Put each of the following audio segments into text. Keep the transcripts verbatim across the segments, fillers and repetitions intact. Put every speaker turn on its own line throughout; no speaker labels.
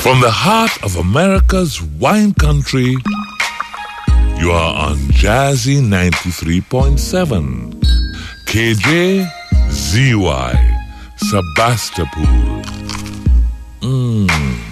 From the heart of America's wine country, you are on Jazzy ninety-three point seven. K J Z Y, Sebastopol. Mmm.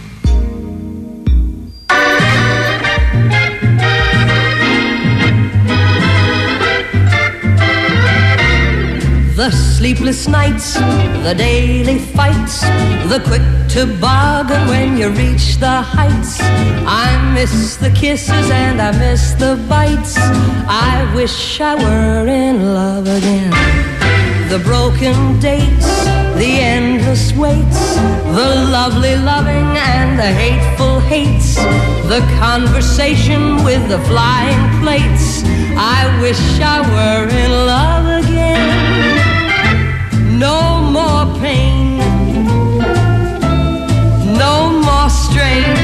The sleepless nights, the daily fights, the quick toboggan when you reach the heights. I miss the kisses and I miss the bites. I wish I were in love again. The broken dates, the endless waits, the lovely loving and the hateful hates, the conversation with the flying plates. I wish I were in love again. No more pain, no more strain.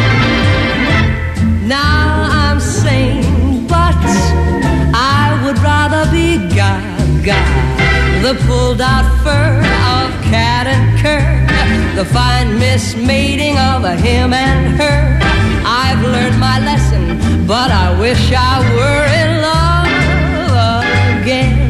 Now I'm sane, but I would rather be Gaga. The pulled out fur of cat and cur, the fine mismating of a him and her. I've learned my lesson, but I wish I were in love again.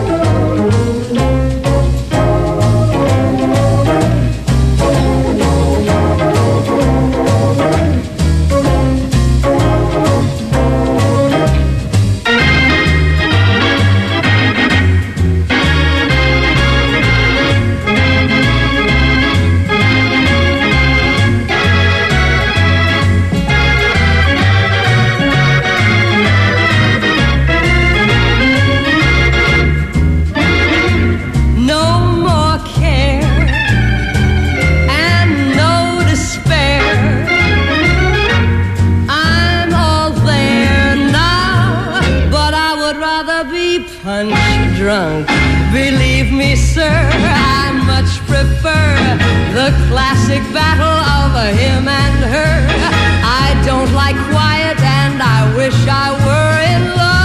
Drunk. Believe me, sir, I much prefer the classic battle of a him and her. I don't like quiet and I wish I were in love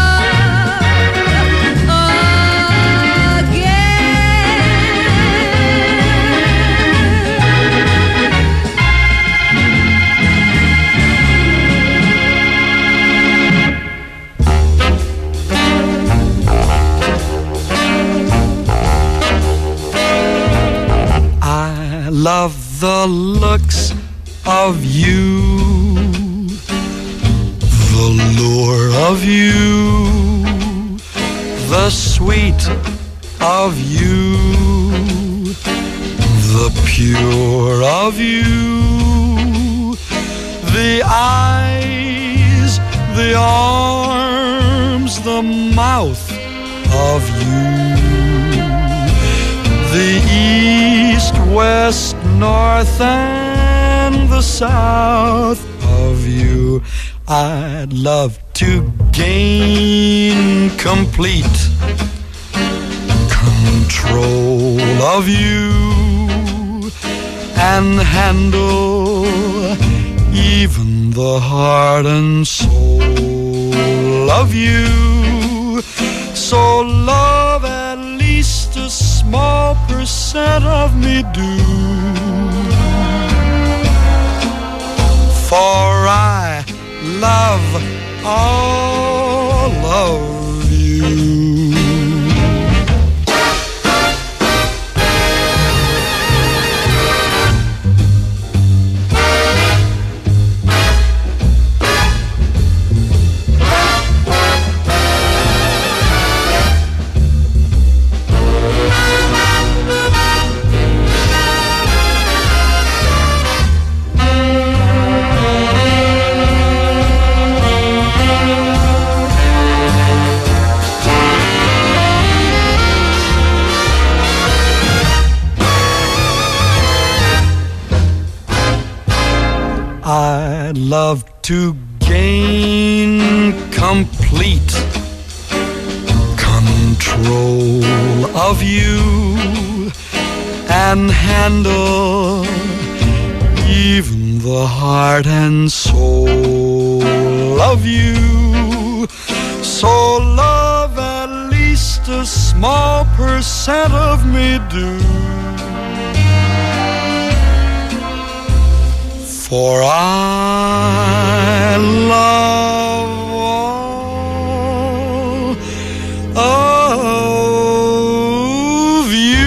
Love the looks of you, the lure of you, the sweet of you, the pure of you, the eyes, the arms, the mouth of you. The east, west, north, and the south of you. I'd love to gain complete control of you and handle even the heart and soul of you. So love at least a small percent of me do, for I love all of you. I'd love to gain complete control of you and handle even the heart and soul of you. So love at least a small percent of me do, for I love all of you.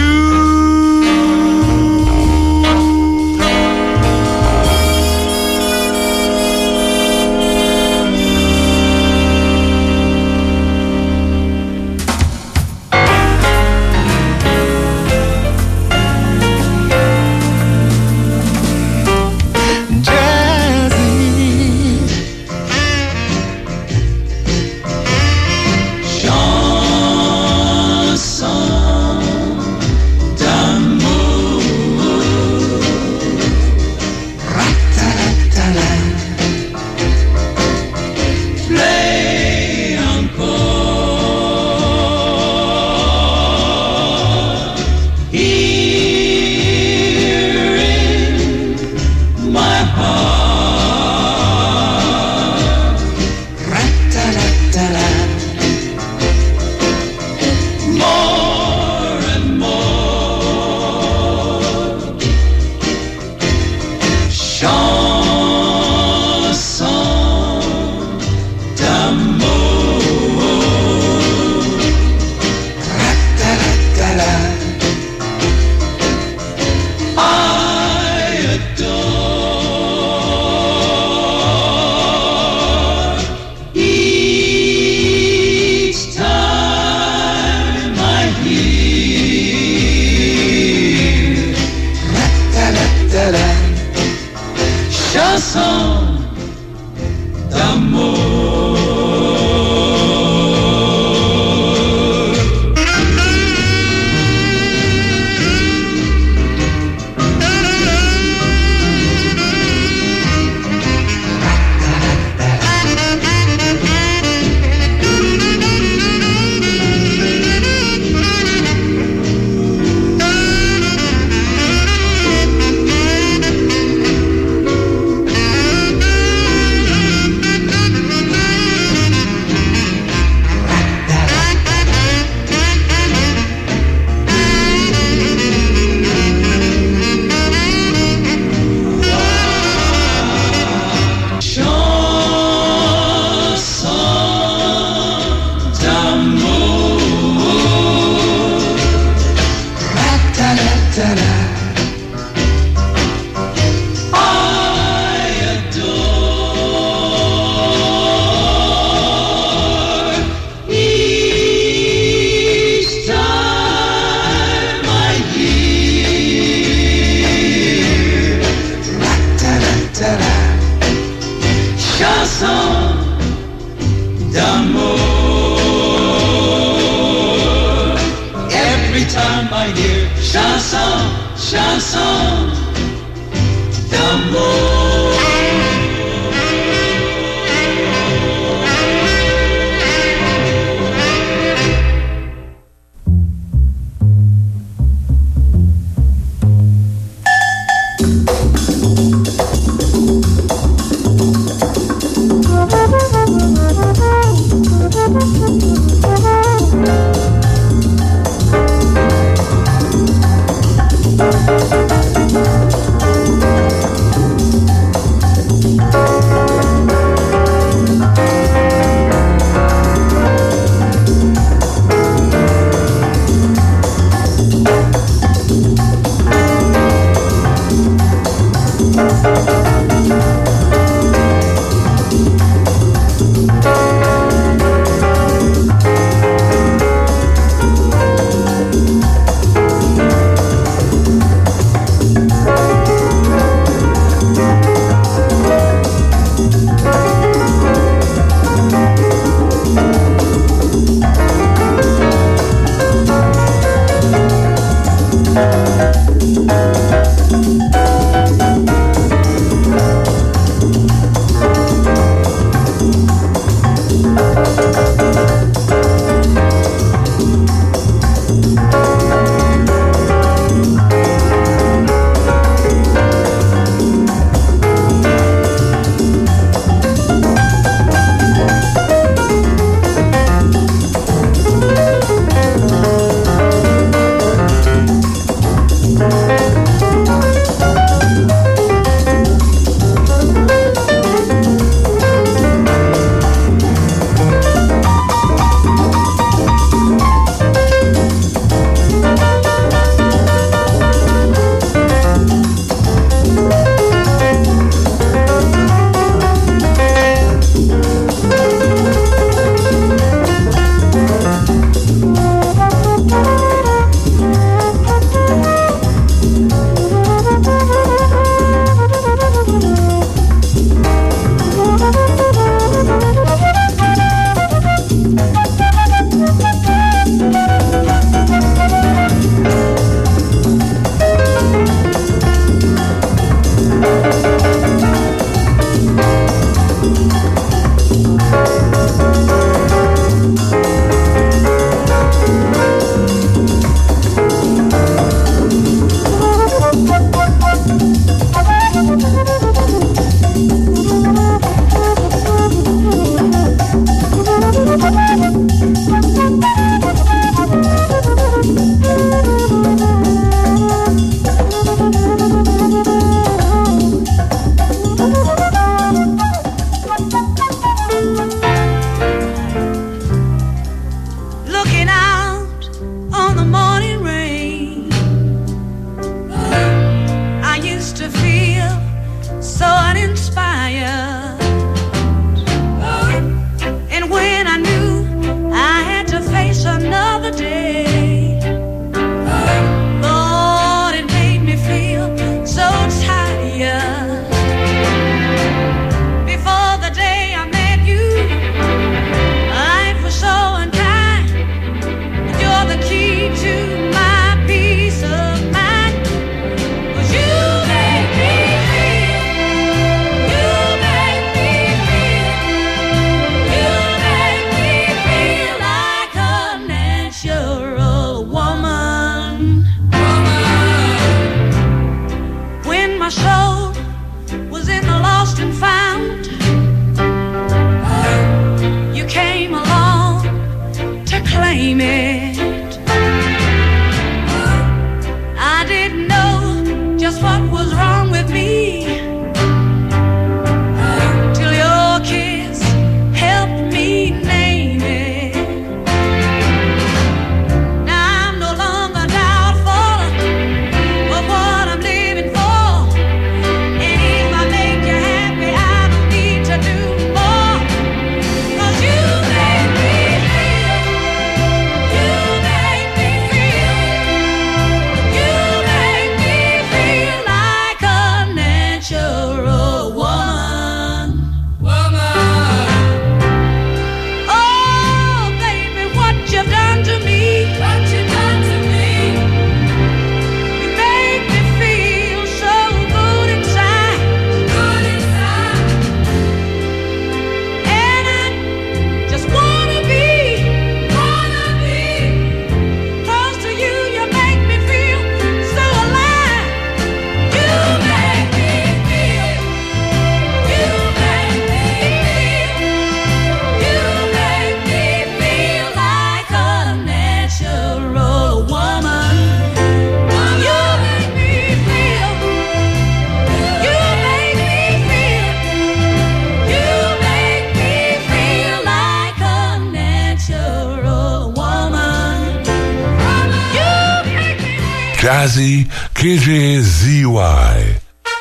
Jazzy K J Z Y.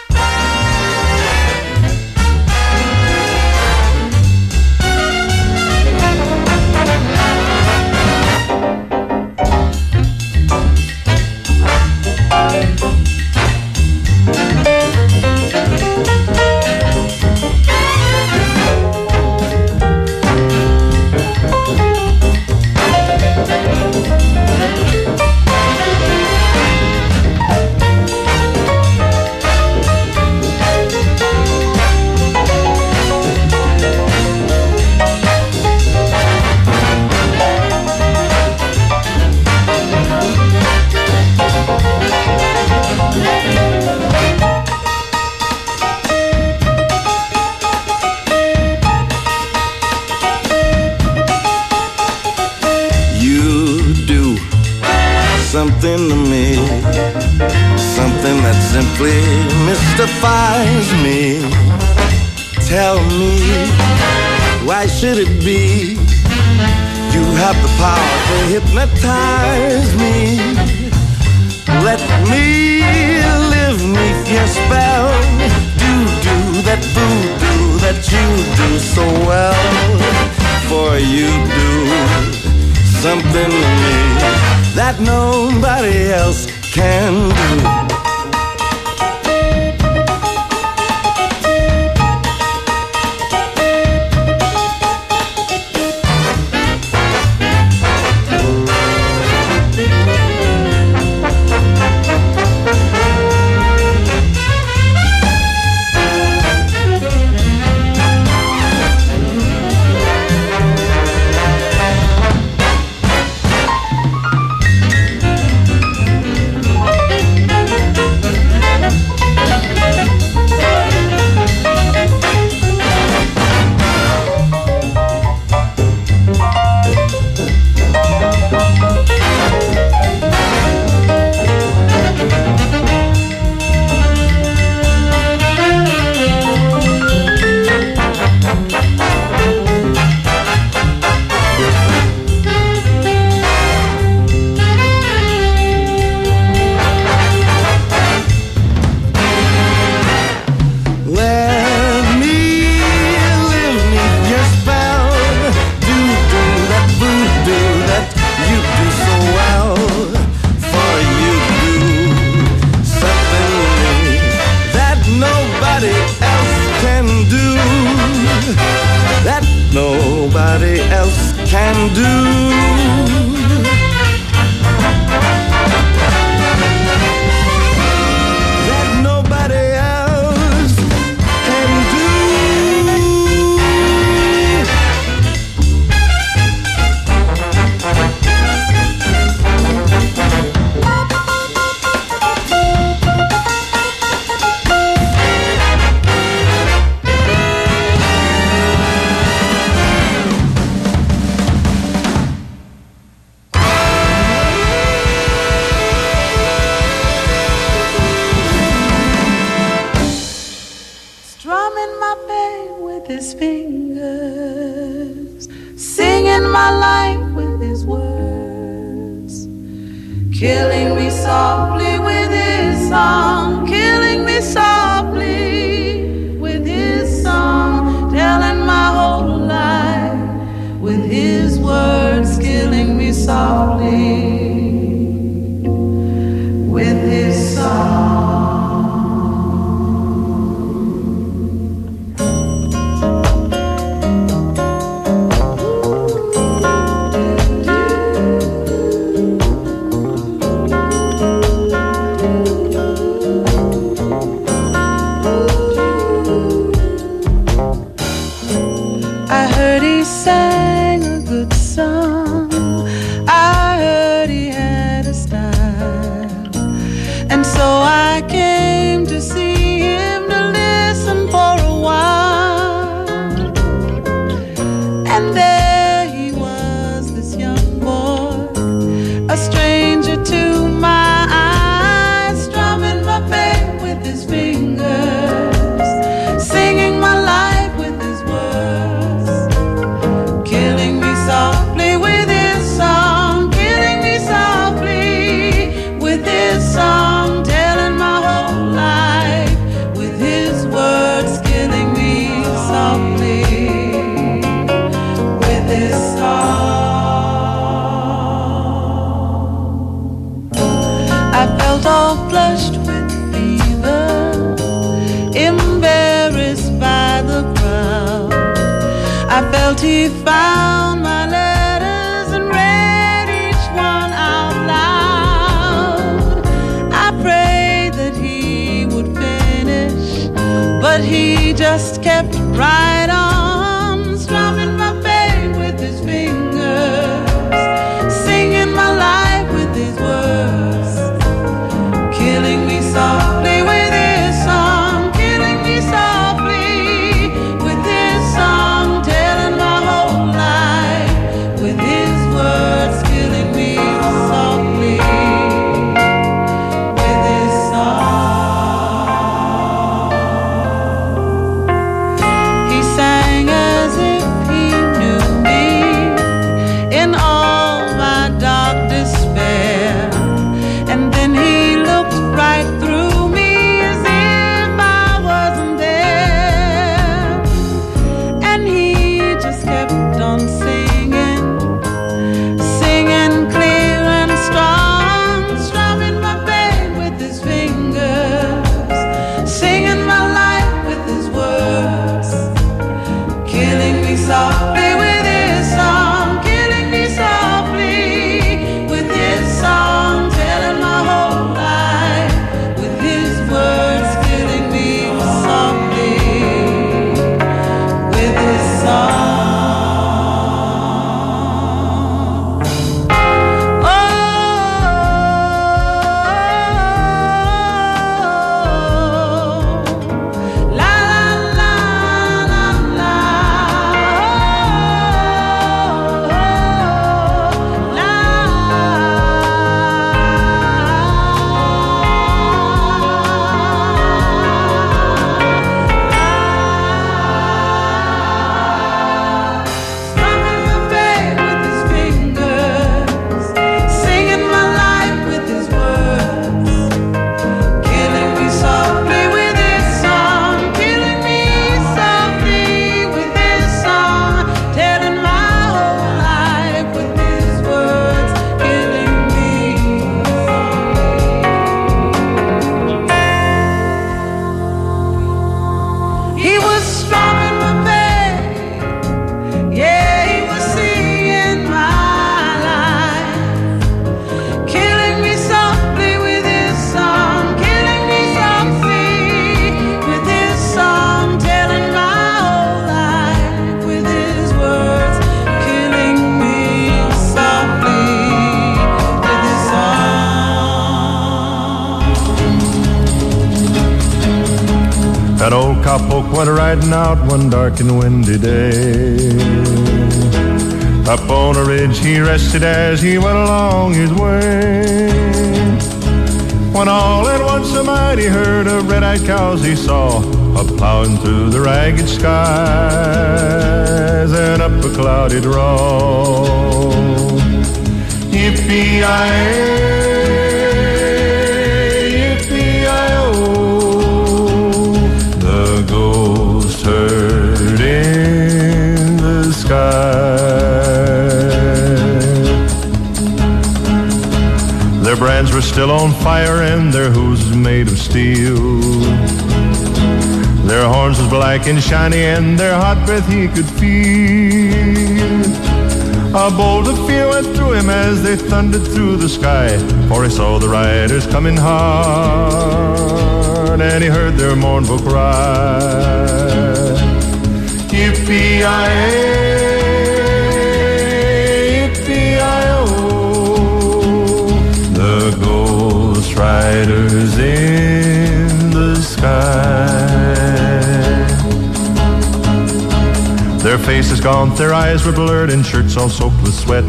Something to me, something that simply mystifies me. Tell me, why should it be you have the power to hypnotize me? Let me live neath your spell. Do, do that voodoo that you do so well. For you do something to me that nobody else can do. Nobody else can do. That nobody else can do.
His fingers, singing my life with his words, killing me softly with his song, killing me softly with his song, telling my whole life with his words, killing me softly with his song. Sang a good song. I heard he had a style, and so I came to see him to listen for a while. And there he was, this young boy, a stranger to my eyes, strumming my bass with his fingers, singing my life with his words, killing me softly with it. he found my letters and read each one out loud. I prayed that he would finish, but he just kept right on, strumming my pain with his fingers, singing my life with his words, killing me softly with his song, killing me softly with his song, telling my whole life with his words, killing me softly with his song. He sang as if he knew me in all my dark despair, and then he looked right through me as if I wasn't there, and he just kept on singing, singing clear and strong, strumming my pain with his fingers, singing my life with his words, killing me softly with his song, killing me softly with his song, telling my whole life with his words, killing me softly with his song. Oh, la la la la la, oh, la. Strumming my pain with his fingers, singing my life with his words, killing me softly with his song, killing me softly with his song, telling my whole life with his words, killing me softly. He was strumming my pain, yeah, he was singing my life, killing me softly with his song, killing me softly with his song, telling my whole life with his words, killing me softly with his song.
That old cowpoke went riding out one dark and windy day. Up on a ridge he rested as he went along his way, when all at once a mighty herd of red-eyed cows he saw, a-plowing through the ragged skies and up a cloudy draw. Yippee-yi-ay, yippee-yi-oh, the ghost herd in the sky. Their brands were still on fire and their hooves made of steel. Their horns was black and shiny and their hot breath he could feel. A bolt of fear went through him as they thundered through the sky, for he saw the riders coming hard and he heard their mournful cry. Yippee-yi-ay, riders in the sky. Their faces gaunt, their eyes were blurred, and shirts all soaked with sweat.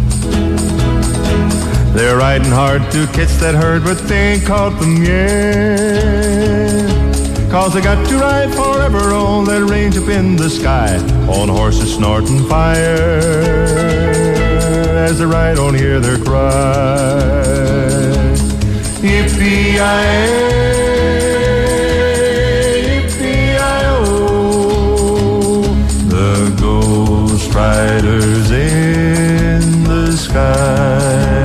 They're riding hard to catch that herd, but they ain't caught them yet. Cause they got to ride forever on that range up in the sky, on horses snorting fire, as they ride on hear their cry. Yippee-yi-ay, yippee-yi-oh, the ghost riders in the sky.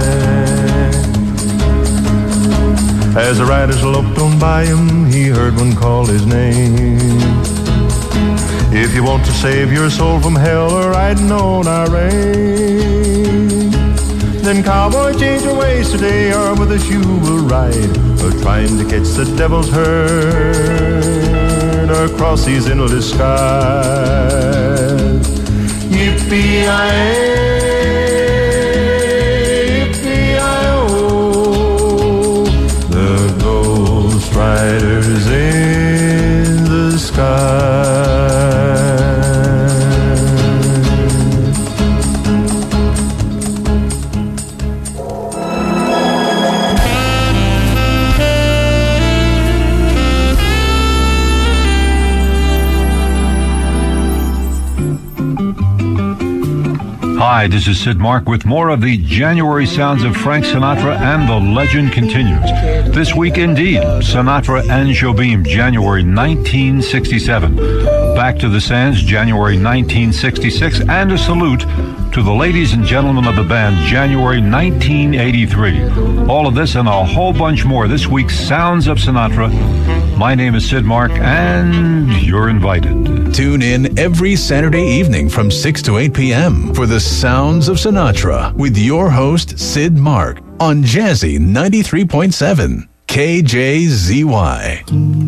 As the riders loped on by him, he heard one call his name. If you want to save your soul from hell or riding on our range, then cowboy, change your ways today, or with us you will ride, or trying to catch the devil's herd across these endless skies. Yippee-yi-yi, yippee-yi-oh, the Ghost Riders in the sky.
Hi, this is Sid Mark with more of the January sounds of Frank Sinatra, and the legend continues. This week, indeed, Sinatra and Jobim, January nineteen sixty-seven. Back to the Sands, January nineteen sixty-six, and a salute to the ladies and gentlemen of the band, January nineteen eighty-three. All of this and a whole bunch more this week's Sounds of Sinatra. My name is Sid Mark, and you're invited.
Tune in every Saturday evening from six to eight p.m. for the Sounds of Sinatra with your host, Sid Mark, on Jazzy ninety-three point seven, K J Z Y.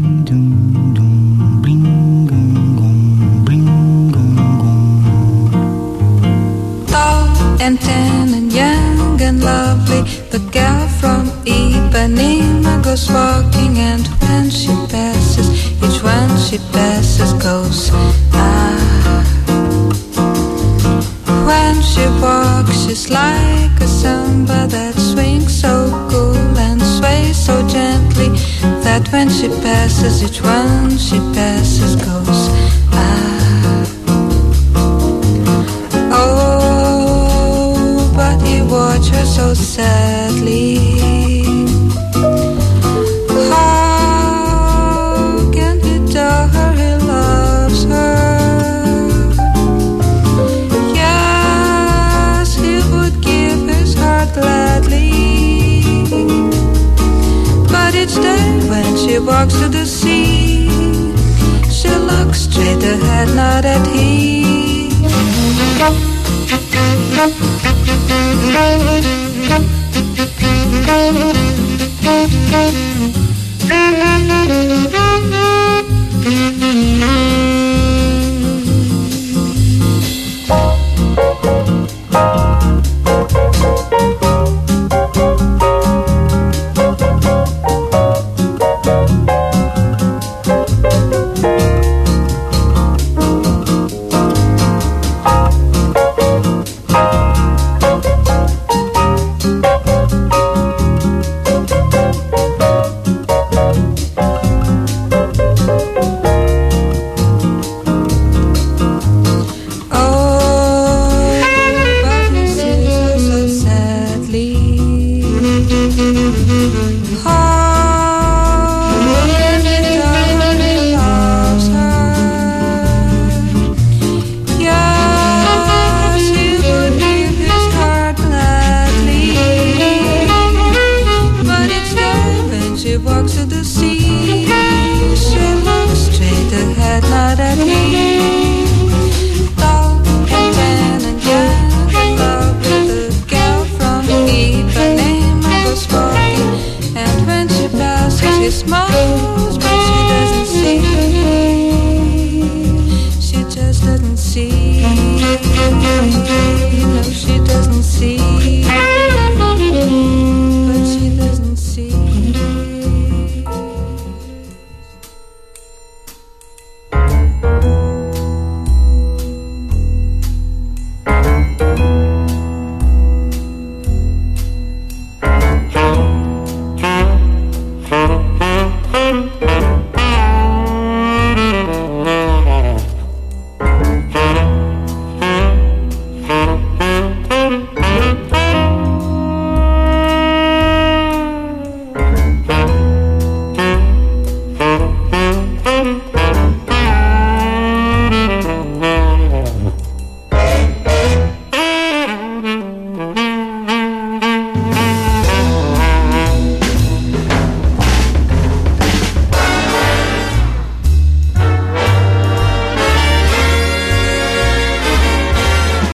Tall and tan and young and lovely, the gal from Ipanema goes walking, and when she passes, each one she passes goes, ah. When she walks, she's like a samba that swings so cool and sways so gently, that when she passes, each one she passes goes, ah. Oh, but he watched her so sadly. How can he tell her he loves her? Yes, he would give his heart gladly. But each day when she walks to the sea, she looks straight ahead, not at him. Thank you.